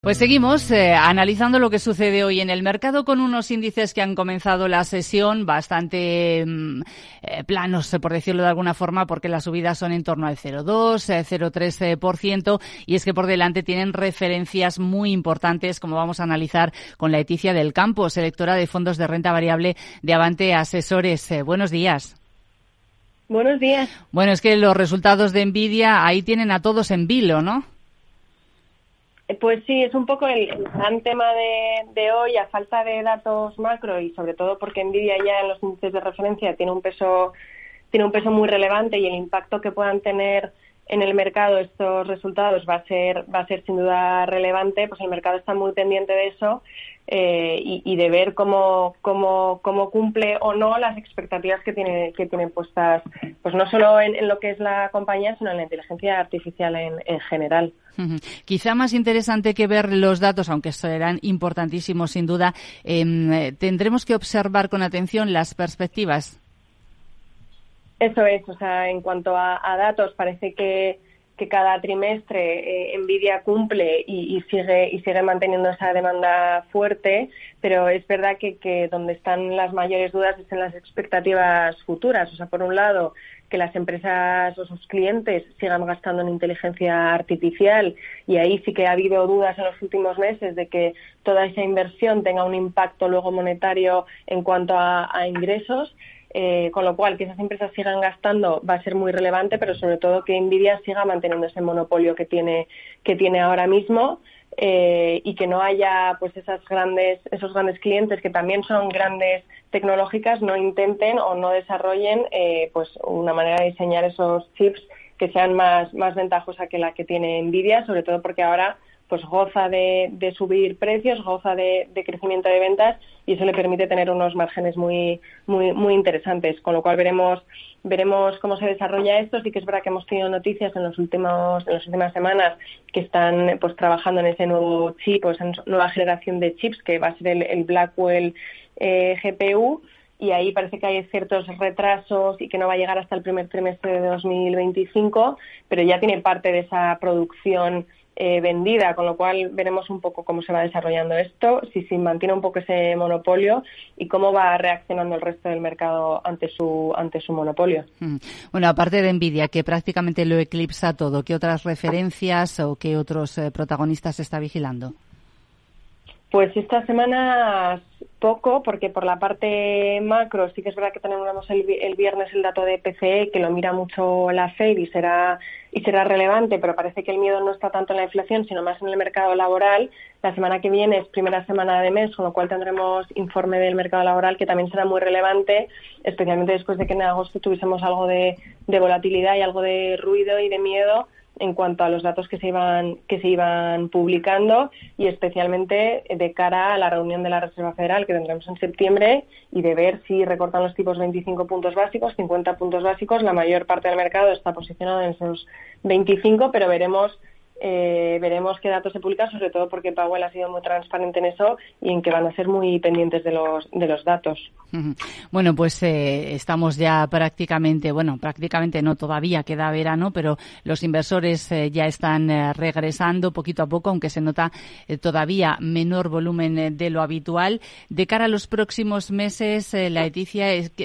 Pues seguimos analizando lo que sucede hoy en el mercado con unos índices que han comenzado la sesión bastante planos, por decirlo de alguna forma, porque las subidas son en torno al 0,2, 0,3%, y es que por delante tienen referencias muy importantes, como vamos a analizar con Leticia del Campo, selectora de fondos de renta variable de Avante Asesores. Buenos días. Buenos días. Bueno, es que los resultados de Nvidia ahí tienen a todos en vilo, ¿no? Pues sí, es un poco el gran tema de hoy, a falta de datos macro y sobre todo porque Nvidia ya en los índices de referencia tiene un peso muy relevante, y el impacto que puedan tener en el mercado estos resultados va a ser sin duda relevante. Pues el mercado está muy pendiente de eso y de ver cómo cumple o no las expectativas que tienen puestas, pues no solo en lo que es la compañía, sino en la inteligencia artificial en general. Quizá más interesante que ver los datos, aunque serán importantísimos sin duda, tendremos que observar con atención las perspectivas. Eso es, o sea, en cuanto a datos, parece que cada trimestre Nvidia cumple y sigue manteniendo esa demanda fuerte, pero es verdad que donde están las mayores dudas es en las expectativas futuras. O sea, por un lado, que las empresas o sus clientes sigan gastando en inteligencia artificial, y ahí sí que ha habido dudas en los últimos meses de que toda esa inversión tenga un impacto luego monetario en cuanto a ingresos. Con lo cual, que esas empresas sigan gastando va a ser muy relevante, pero sobre todo que Nvidia siga manteniendo ese monopolio que tiene ahora mismo, y que no haya pues esos grandes clientes que también son grandes tecnológicas no intenten o no desarrollen pues una manera de diseñar esos chips que sean más ventajosa que la que tiene Nvidia, sobre todo porque ahora pues goza de subir precios, goza de crecimiento de ventas, y eso le permite tener unos márgenes muy interesantes, con lo cual veremos cómo se desarrolla esto. Sí que es verdad que hemos tenido noticias en las últimas semanas que están pues trabajando en ese nuevo chip, o esa nueva generación de chips que va a ser el Blackwell GPU, y ahí parece que hay ciertos retrasos y que no va a llegar hasta el primer trimestre de 2025, pero ya tiene parte de esa producción vendida, con lo cual veremos un poco cómo se va desarrollando esto, si se mantiene un poco ese monopolio y cómo va reaccionando el resto del mercado ante su monopolio. Bueno, aparte de Nvidia, que prácticamente lo eclipsa todo, ¿qué otras referencias o qué otros protagonistas está vigilando? Pues esta semana poco, porque por la parte macro sí que es verdad que tenemos el viernes el dato de PCE, que lo mira mucho la Fed y será relevante, pero parece que el miedo no está tanto en la inflación, sino más en el mercado laboral. La semana que viene es primera semana de mes, con lo cual tendremos informe del mercado laboral, que también será muy relevante, especialmente después de que en agosto tuviésemos algo de volatilidad y algo de ruido y de miedo en cuanto a los datos que se iban publicando, y especialmente de cara a la reunión de la Reserva Federal que tendremos en septiembre, y de ver si recortan los tipos 25 puntos básicos, 50 puntos básicos. La mayor parte del mercado está posicionado en esos 25, pero veremos qué datos se publican, sobre todo porque Powell ha sido muy transparente en eso y en que van a ser muy pendientes de los datos. Bueno, pues estamos ya prácticamente no, todavía queda verano, pero los inversores ya están regresando poquito a poco, aunque se nota todavía menor volumen de lo habitual. De cara a los próximos meses, Leticia,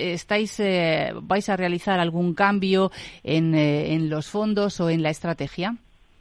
¿vais a realizar algún cambio en los fondos o en la estrategia?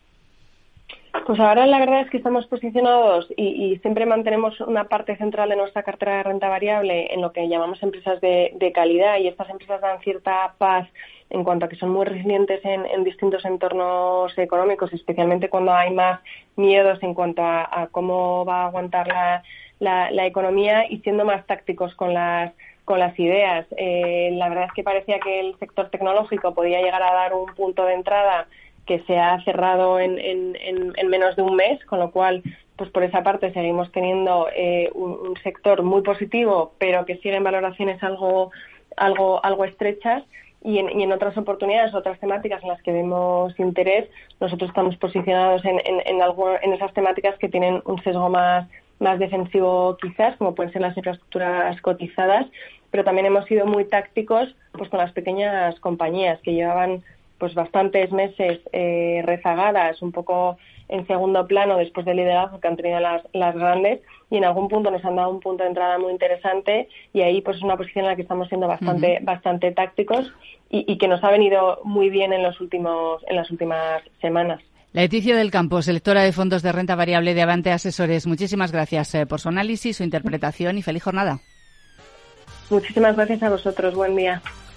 Pues ahora la verdad es que estamos posicionados y siempre mantenemos una parte central de nuestra cartera de renta variable en lo que llamamos empresas de calidad, y estas empresas dan cierta paz en cuanto a que son muy resilientes en distintos entornos económicos, especialmente cuando hay más miedos en cuanto a cómo va a aguantar la economía, y siendo más tácticos con las ideas. La verdad es que parecía que el sector tecnológico podía llegar a dar un punto de entrada que se ha cerrado en menos de un mes, con lo cual, pues por esa parte seguimos teniendo un sector muy positivo, pero que sigue en valoraciones algo estrechas, y en otras oportunidades, otras temáticas en las que vemos interés, nosotros estamos posicionados en esas temáticas que tienen un sesgo más defensivo quizás, como pueden ser las infraestructuras cotizadas, pero también hemos sido muy tácticos pues con las pequeñas compañías que llevaban pues bastantes meses rezagadas, un poco en segundo plano después del liderazgo que han tenido las grandes, y en algún punto nos han dado un punto de entrada muy interesante, y ahí pues es una posición en la que estamos siendo bastante tácticos y que nos ha venido muy bien en las últimas semanas. Leticia del Campo, selectora de fondos de renta variable de Avante Asesores, muchísimas gracias por su análisis, su interpretación y feliz jornada. Muchísimas gracias a vosotros. Buen día.